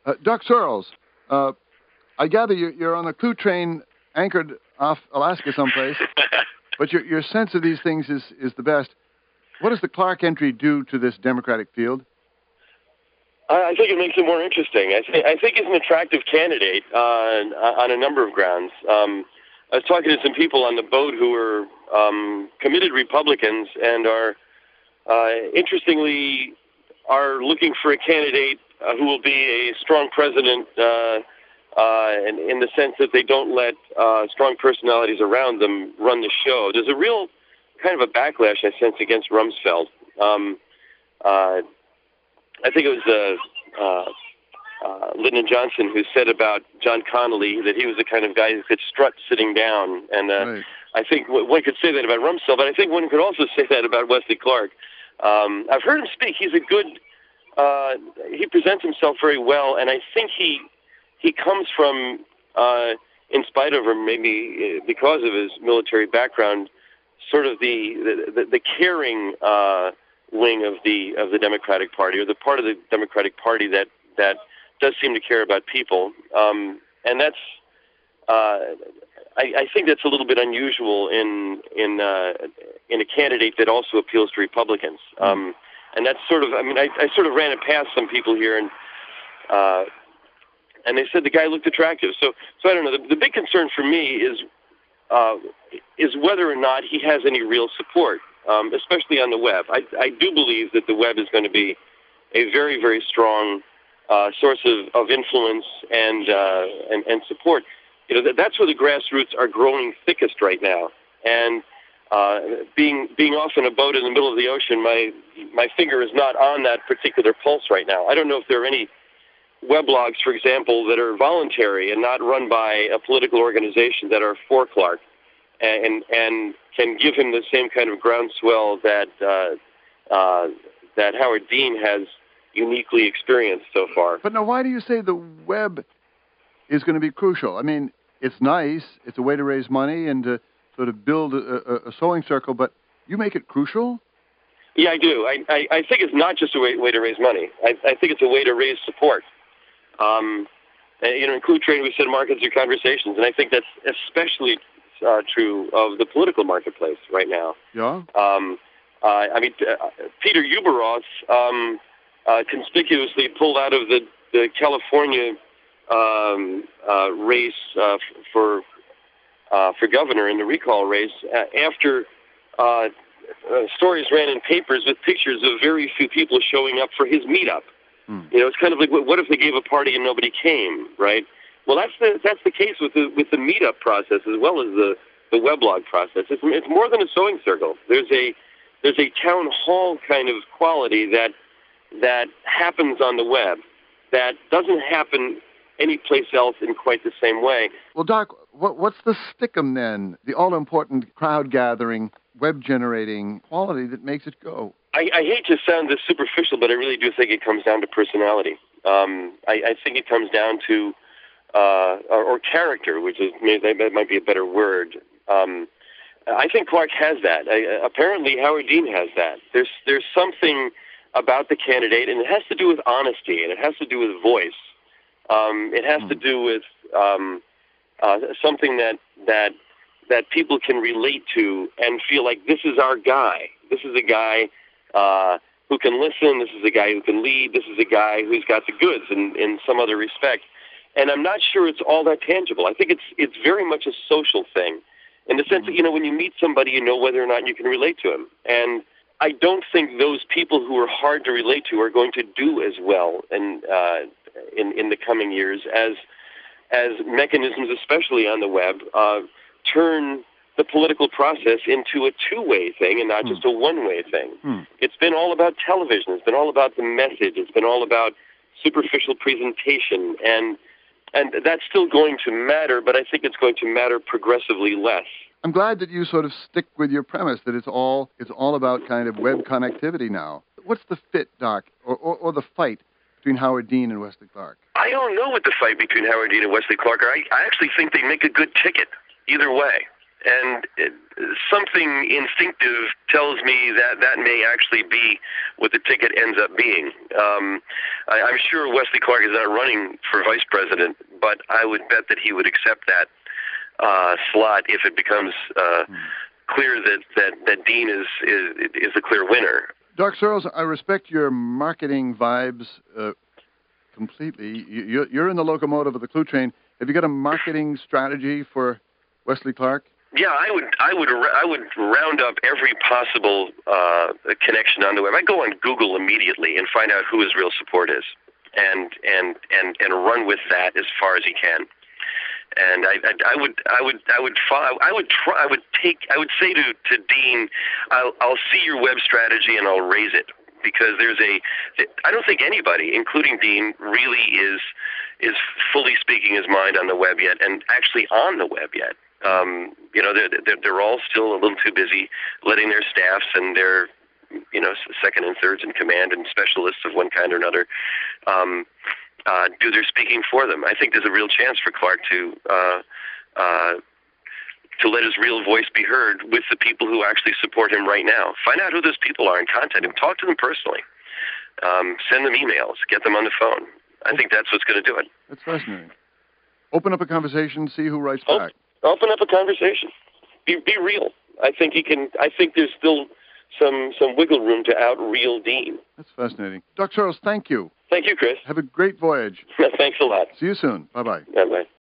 Doc Searles, I gather you're on a Clue train anchored off Alaska someplace, but your sense of these things is the best. What does the Clark entry do to this Democratic field? I think it makes it more interesting. I think he's an attractive candidate on a number of grounds. I was talking to some people on the boat who are committed Republicans and are, interestingly, are looking for a candidate who will be a strong president in the sense that they don't let strong personalities around them run the show. There's a real kind of a backlash, I sense, against Rumsfeld. I think it was Lyndon Johnson who said about John Connolly that he was the kind of guy who could strut sitting down. And right. I think one could say that about Rumsfeld, but I think one could also say that about Wesley Clark. I've heard him speak. He's a good... he presents himself very well, and I think he comes from, in spite of, or maybe because of his military background, sort of the caring wing of the Democratic Party, or the part of the Democratic Party that does seem to care about people, and that's I think that's a little bit unusual in a candidate that also appeals to Republicans, and that's sort of, I mean, I sort of ran it past some people here, and they said the guy looked attractive. So I don't know. The big concern for me is whether or not he has any real support, especially on the web. I do believe that the web is going to be a very, very strong source of influence and support. You know, that's where the grassroots are growing thickest right now. And being off in a boat in the middle of the ocean, my finger is not on that particular pulse right now. I don't know if there are any weblogs, for example, that are voluntary and not run by a political organization that are for Clark and can give him the same kind of groundswell that Howard Dean has uniquely experienced so far. But now, why do you say the web is going to be crucial? I mean, it's nice. It's a way to raise money and to sort of build a sewing circle, but you make it crucial? Yeah, I do. I think it's not just a way to raise money. I think it's a way to raise support. In Clue Train, we said markets are conversations, and I think that's especially true of the political marketplace right now. Yeah. Peter Uberoth conspicuously pulled out of the California race for governor in the recall race after stories ran in papers with pictures of very few people showing up for his meetup. You know, it's kind of like, what if they gave a party and nobody came, right? Well, that's the case with the meetup process as well as the weblog process. It's more than a sewing circle. There's a town hall kind of quality that happens on the web that doesn't happen anyplace else in quite the same way. Well, Doc, what's the stickum then? The all-important crowd-gathering, web-generating quality that makes it go? I hate to sound this superficial, but I really do think it comes down to personality. I think it comes down to or character, which is that might be a better word. I think Clark has that. Apparently, Howard Dean has that. There's something about the candidate, and it has to do with honesty, and it has to do with voice. It has to do with something that people can relate to and feel like this is our guy. This is a guy who can listen. This is a guy who can lead. This is a guy who's got the goods in some other respect. And I'm not sure it's all that tangible. I think it's very much a social thing in the sense that, you know, when you meet somebody, you know whether or not you can relate to him. And I don't think those people who are hard to relate to are going to do as well in the coming years as mechanisms, especially on the web, turn the political process into a two-way thing and not just a one-way thing. It's been all about television. It's been all about the message. It's been all about superficial presentation, and that's still going to matter, but I think it's going to matter progressively less. I'm glad that you sort of stick with your premise that it's all about kind of web connectivity now. What's the fit, Doc, or the fight between Howard Dean and Wesley Clark? I don't know what the fight between Howard Dean and Wesley Clark are. I actually think they make a good ticket either way. And something instinctive tells me that that may actually be what the ticket ends up being. I'm sure Wesley Clark is not running for vice president, but I would bet that he would accept that slot if it becomes clear that Dean is the clear winner. Doc Searls, I respect your marketing vibes completely. You're in the locomotive of the Clue Train. Have you got a marketing strategy for Wesley Clark? Yeah, I would round up every possible connection on the web. I go on Google immediately and find out who his real support is, and run with that as far as he can. And I would say to Dean, I'll see your web strategy and I'll raise it, because I don't think anybody, including Dean, really is fully speaking his mind on the web yet, and actually on the web yet. They're all still a little too busy letting their staffs and their second and thirds in command and specialists of one kind or another do their speaking for them. I think there's a real chance for Clark to let his real voice be heard with the people who actually support him right now. Find out who those people are and contact them. Talk to them personally. Send them emails. Get them on the phone. I think that's what's going to do it. That's fascinating. Open up a conversation, see who writes back. Open up a conversation. Be real. I think he can. I think there's still some wiggle room to out-real Dean. That's fascinating. Dr. Searls, thank you. Thank you, Chris. Have a great voyage. Thanks a lot. See you soon. Bye-bye. Bye-bye.